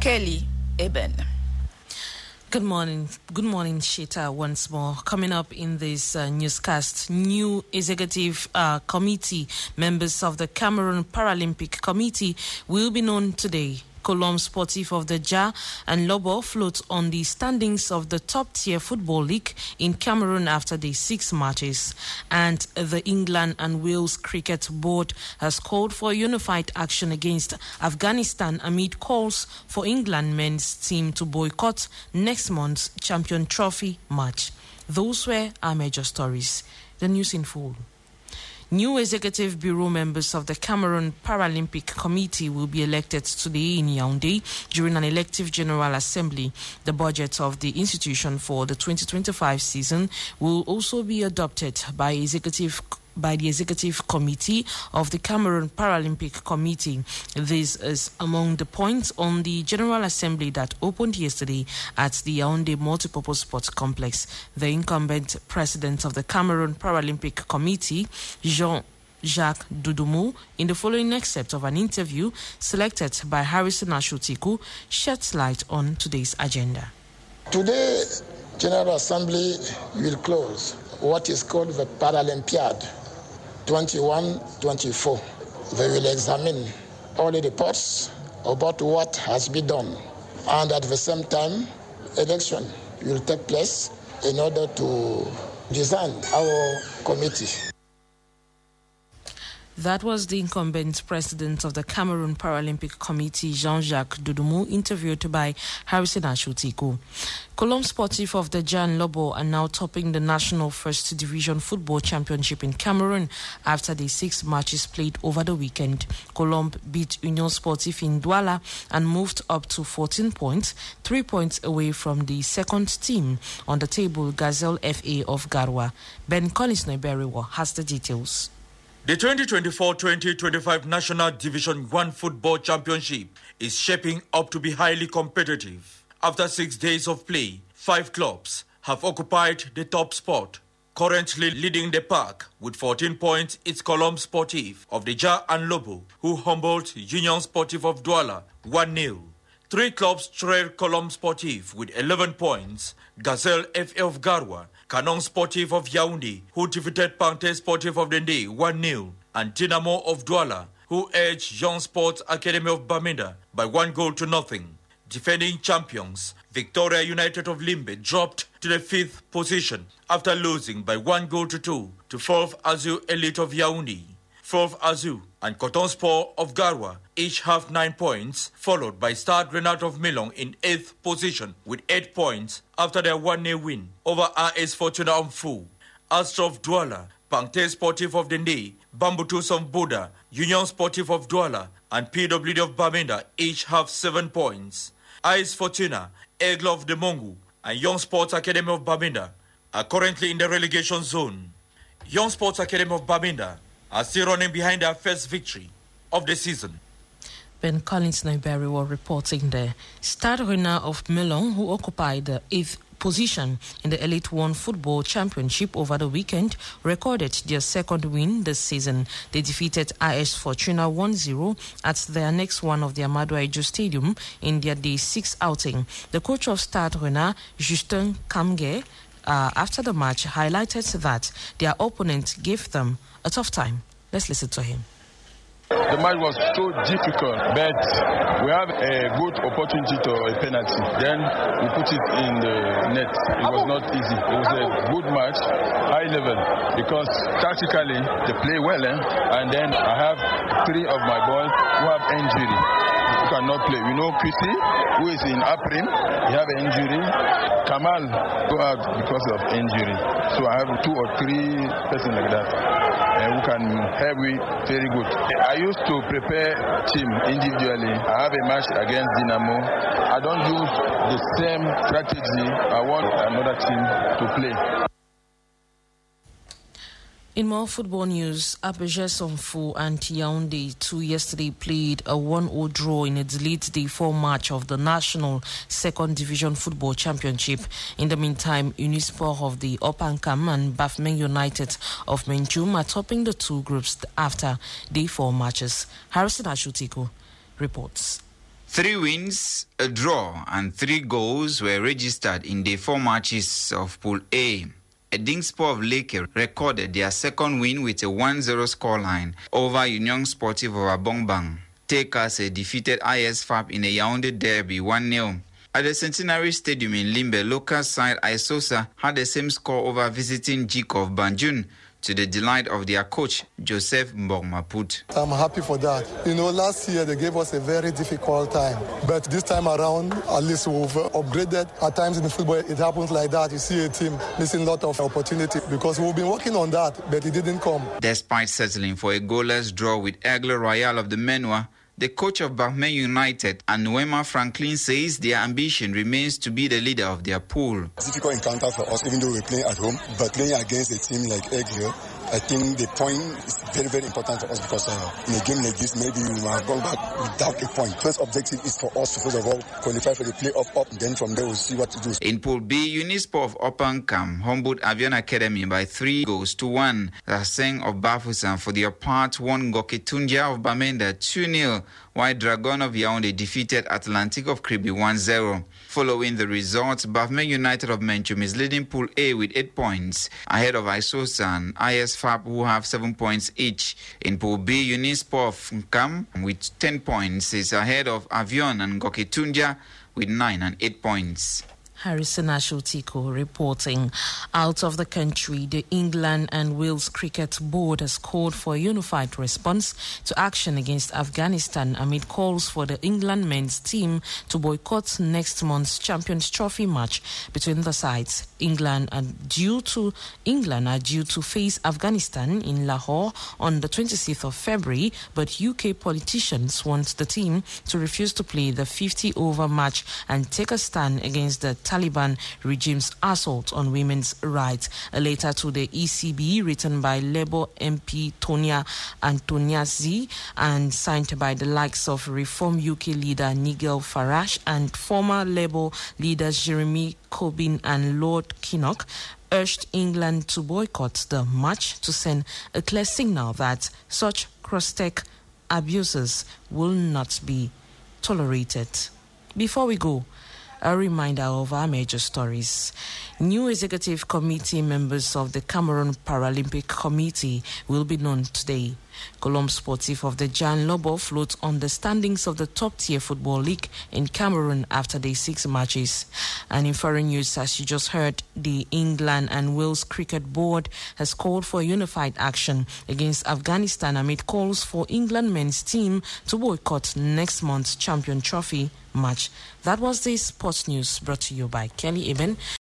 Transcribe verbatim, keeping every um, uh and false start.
Kelly Eben. Good morning. Good morning, Shita, once more. Coming up in this uh, newscast, new executive uh, committee members of the Cameroon Paralympic Committee will be known today. Colombe Sportif of the Jar and Lobo float on the standings of the top-tier football league in Cameroon after the six matches. And the England and Wales Cricket Board has called for unified action against Afghanistan amid calls for England men's team to boycott next month's Champion Trophy match. Those were our major stories. The news in full. New Executive Bureau members of the Cameroon Paralympic Committee will be elected today in Yaoundé during an elective General Assembly. The budget of the institution for the twenty twenty-five season will also be adopted by executive by the Executive Committee of the Cameroon Paralympic Committee. This is among the points on the General Assembly that opened yesterday at the Yaoundé Multipurpose Sports Complex. The incumbent president of the Cameroon Paralympic Committee, Jean-Jacques Doudoumou, in the following excerpt of an interview selected by Harrison Ashotiku, sheds light on today's agenda. Today, General Assembly will close what is called the Paralympiad twenty-one twenty-four. They will examine all the reports about what has been done, and at the same time, election will take place in order to design our committee. That was the incumbent president of the Cameroon Paralympic Committee, Jean-Jacques Doudoumou, interviewed by Harrison Ashotiku. Colombe Sportif of the Jan Lobo are now topping the National First Division Football Championship in Cameroon after the six matches played over the weekend. Colombe beat Union Sportif in Douala and moved up to fourteen points, three points away from the second team on the table, Gazelle F A of Garwa. Ben Collins Neberiwo has the details. The twenty twenty-four twenty twenty-five National Division one Football Championship is shaping up to be highly competitive. After six days of play, five clubs have occupied the top spot. Currently leading the pack with fourteen points is Colombe Sportif of the Jar and Lobo, who humbled Union Sportif of Douala one nil. Three clubs trail Colombe Sportif with eleven points, Gazelle F A of Garwa, Canon Sportif of Yaoundé, who defeated Panthère Sportif of Dendé one nil, and Dynamo of Douala, who edged Young Sports Academy of Bamenda by one goal to nothing. Defending champions, Victoria United of Limbe dropped to the fifth position after losing by one goal to two to Fourth Azur Elite of Yaoundé. Fourth Azur and Coton Sport of Garwa each have nine points, followed by Stade Renat of Milong in eighth position with eight points after their one nil win over R S Fortuna Mfu. Astra of Douala, Panthère Sportif of Dendé, Bamboutus of Buda, Union Sportif of Douala, and P W D of Bamenda each have seven points. R S Fortuna, Aigle of the Mongu, and Young Sports Academy of Bamenda are currently in the relegation zone. Young Sports Academy of Bamenda are still running behind their first victory of the season. Ben Collins Naiberi were reporting there. Stade Renat of Milong, who occupied the eighth position in the Elite One Football Championship over the weekend, recorded their second win this season. They defeated R S Fortuna one zero at their next one of the Amadou Ahidjo Stadium in their day six outing. The coach of Stade Renat, Justin Kamge, uh, after the match highlighted that their opponent gave them a tough time. Let's listen to him. The match was so difficult, but we have a good opportunity to a penalty. Then we put it in the net. It was not easy. It was a good match, high level, because tactically they play well. Eh? And then I have three of my boys who have injury, who cannot play. We know Chrissy, who is in Aprim, he have an injury. Kamal go out because of injury. So I have two or three persons like that uh, who can help me very good. I used to prepare team individually. I have a match against Dynamo. I don't use the same strategy. I want another team to play. In more football news, Abuja Sonfo and Yaoundé two yesterday played a one nil draw in a delayed day four match of the National Second Division Football Championship. In the meantime, Unisport of the Opankam and Bafmen United of Menchum are topping the two groups after day four matches. Harrison Ashutiko reports. Three wins, a draw, and three goals were registered in the four matches of Pool A. Edingspor of Leke recorded their second win with a one zero scoreline over Union Sportive of Abongbang. Tekase defeated I S F A P in a Yaoundé derby one nil. At the Centenary Stadium in Limbe, local side Isosa had the same score over visiting Jiko of Banjul, to the delight of their coach, Joseph Mbogmaput. I'm happy for that. You know, last year they gave us a very difficult time. But this time around, at least we've upgraded. At times in the football, it happens like that. You see a team missing a lot of opportunity because we've been working on that, but it didn't come. Despite settling for a goalless draw with Aigle Royal of the Menua, the coach of Bahme United, Anuema Franklin, says their ambition remains to be the leader of their pool. It's a difficult encounter for us, even though we're playing at home, but playing against a team like Aigle, I think the point is very, very important for us because uh, in a game like this, maybe we have gone back without a point. First objective is for us to, first of all, qualify for the play-off up, then from there we'll see what to do. In Pool B, Unisport of Opankam humbled Avian Academy by three goals to one. Raseng of Bafusan for their part won Goketunja of Bamenda two nil, while Dragon of Yaoundé defeated Atlantic of Kribi one zero. Following the results, Bafme United of Menchum is leading Pool A with eight points, ahead of Isosa and I S F A P who have seven points each. In Pool B, Unisport of Nkam with ten points is ahead of Avion and Goketunja with nine and eight points. Harrison Ashotiko reporting. Out of the country, the England and Wales Cricket Board has called for a unified response to action against Afghanistan amid calls for the England men's team to boycott next month's Champions Trophy match between the sides. England are due to England are due to face Afghanistan in Lahore on the twenty-sixth of February, but U K politicians want the team to refuse to play the fifty over match and take a stand against the Taliban regime's assault on women's rights. A letter to the E C B written by Labour M P Tonia Antoniazzi and signed by the likes of Reform U K leader Nigel Farage and former Labour leaders Jeremy Corbyn and Lord Kinnock urged England to boycott the match to send a clear signal that such cross-tech abuses will not be tolerated. Before we go, a reminder of our major stories. New executive committee members of the Cameroon Paralympic Committee will be known today. Colombe Sportif of the Jan Lobo floats on the standings of the top-tier football league in Cameroon after the six matches. And in foreign news, as you just heard, the England and Wales Cricket Board has called for unified action against Afghanistan amid calls for England men's team to boycott next month's Champion Trophy match. That was the sports news brought to you by Kelly Eben.